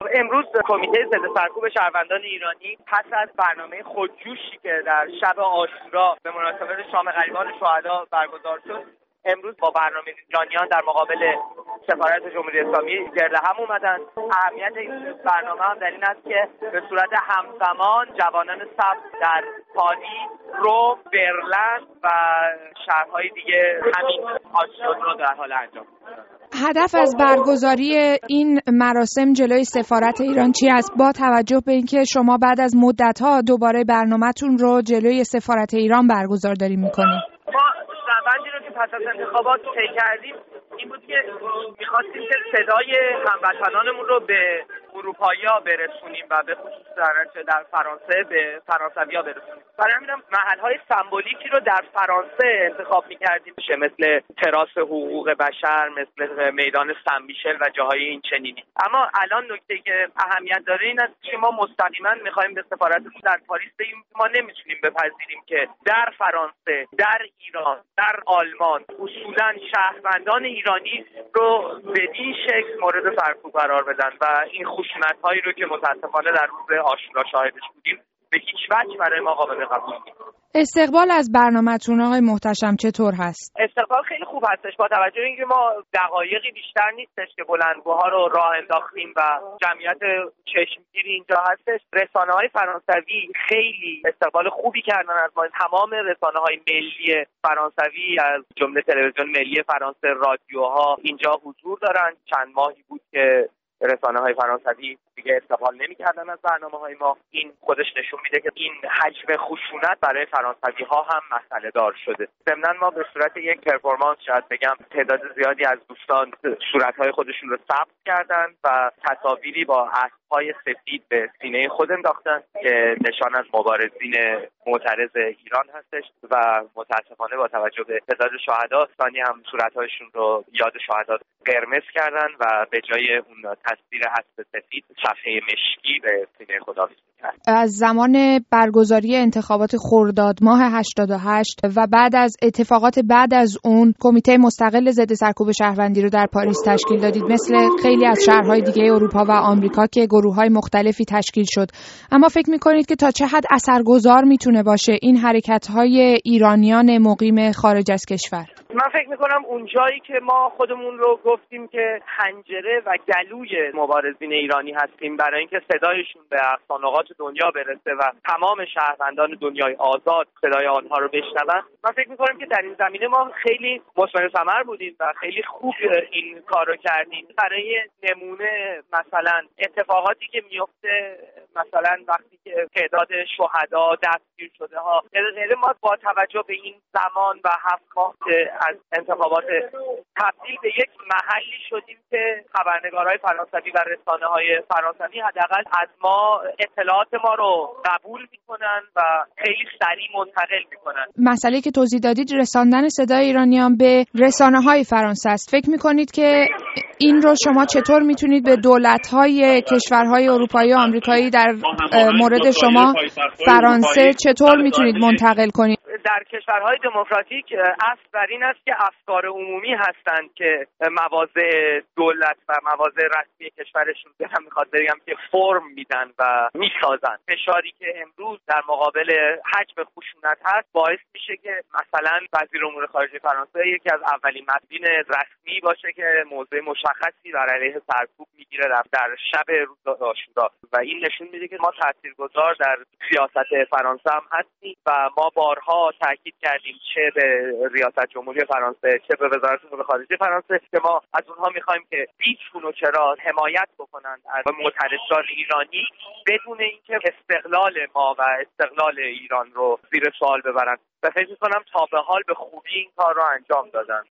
امروز کمیته ضد سرکوب شهروندان ایرانی پس از برنامه خودجوشی که در شب عاشورا به مناسبت شام غریبان شهدا برگزار شد، امروز با برنامه ایرانیان در مقابل سفارت جمهوری اسلامی گرد هم اومدن. اهمیت این برنامه هم در این است که به صورت همزمان جوانان سبز در پاریس، روم، برلین و شهرهای دیگه همین آشورا رو در حال انجام. هدف از برگزاری این مراسم جلوی سفارت ایران چی است؟ با توجه به اینکه شما بعد از مدت‌ها دوباره برنامه‌تون رو جلوی سفارت ایران برگزار داریم می‌کنید. ما روندی رو که پس از انتخابات طی کردیم این بود که می‌خواستیم که صدای هموطنانمون رو به اروپایی‌ها برسونیم و به خصوص در فرانسه به فرانسوی‌ها برسونیم. برای همینم محل‌های سمبولیکی رو در فرانسه انتخاب می‌کردیم، مثل تراس حقوق بشر، مثل میدان سن میشل و جاهای این چنینی. اما الان نکته‌ای که اهمیت داره این است که ما مستقیما می‌خوایم به سفارتمون در پاریس بگیم ما نمی‌تونیم بپذیریم که در فرانسه، در ایران، در آلمان اصولاً شهروندان ایرانی رو بدین شکل مورد سرکوب قرار بدن و این خشونت‌هایی رو که متأسفانه در روز عاشورا شاهدش بودیم به هیچ وجه برای ما قابل قبول نیست. استقبال از برنامه‌تون آقای محتشم چطور هست؟ استقبال خیلی خوب هستش، با توجه به اینکه ما دقایقی بیشتر نیستش که بلندگوها رو راه انداختیم و جمعیت چشمگیری اینجا هستش. رسانه‌های فرانسوی خیلی استقبال خوبی کردن از ما. تمام رسانه‌های ملی فرانسوی از جمله تلویزیون ملی فرانسه، رادیوها اینجا حضور دارن. چند ماهی بود که رسانه‌های فرانسوی دیگه استقبال نمی‌کردن از برنامه‌های ما. این خودش نشون میده که این حجم خشونت برای فرانسوی‌ها هم مسئله دار شده. ضمناً ما به صورت یک پرفورمنس شاید بگم تعداد زیادی از دوستان صورت‌های خودشون رو ثبت کردن و تصاویری با اسب‌های سفید به سینه خود انداختن که نشان از مبارزین معترض ایران هستش و متأسفانه با توجه به تعداد شهدا ثانی هم صورت‌هاشون رو یاد شهدا قرمز کردن و به جای اون تصویر اسب سفید صفحه مشکی به سینه خداویسی کرد. از زمان برگزاری انتخابات خرداد ماه 88 و بعد از اتفاقات بعد از اون کمیته مستقل ضد سرکوب شهروندی رو در پاریس تشکیل دادید، مثل خیلی از شهرهای دیگه اروپا و آمریکا که گروه‌های مختلفی تشکیل شد. اما فکر می‌کنید که تا چه حد اثرگذار میتونه باشه این حرکت‌های ایرانیان مقیم خارج از کشور؟ من فکر میکنم اون جایی که ما خودمون رو گفتیم که حنجره و گلوی مبارزین ایرانی هستیم برای اینکه صدایشون به اقصانقاط دنیا برسه و تمام شهروندان دنیای آزاد صدای آنها رو بشنون، من فکر میکنم که در این زمینه ما خیلی مثمر ثمر بودیم و خیلی خوب این کار رو کردیم. برای نمونه مثلا اتفاقاتی که میفته، مثلا وقتی که تعداد شهدا دستگیر شده ها غیر ما با توجه به این زمان و 7 ماه از انتخابات تبدیل به یک محلی شدیم که خبرنگارهای فرانسوی و رسانه‌های فرانسوی حداقل از ما اطلاعات ما رو قبول میکنن و خیلی سریع منتقل میکنن. مسئله که توضیح دادید رساندن صدای ایرانیان به رسانه‌های فرانسه است. فکر میکنید که این رو شما چطور میتونید به دولت‌های کشورهای اروپایی و آمریکایی در مورد شما فرانسه چطور میتونید منتقل کنید؟ در کشورهای دموکراتیک اصل بر این است که افکار عمومی هستند که مواضع دولت و مواضع رسمی کشورشون دلم میخواد بگم که فرم میدن و میسازن. فشاری که امروز در مقابل حجم خشونت هست باعث میشه که مثلا وزیر امور خارجه فرانسه یکی از اولین مسئولین رسمی باشه که موضع مشخصی بر علیه سرکوب میگیره در شب روز عاشورا و این نشون میده که ما تاثیرگذار در سیاست فرانسه هم هستیم و ما بارها تاکید کردیم چه به ریاست جمهوری فرانسه چه به وزارت امور خارجه فرانسه که ما از اونها میخوایم که هیچ و چرا حمایت بکنن از معترضان ایرانی بدون اینکه استقلال ما و استقلال ایران رو زیر سوال ببرن و فکر میکنم تا به حال به خوبی این کار رو انجام دادن.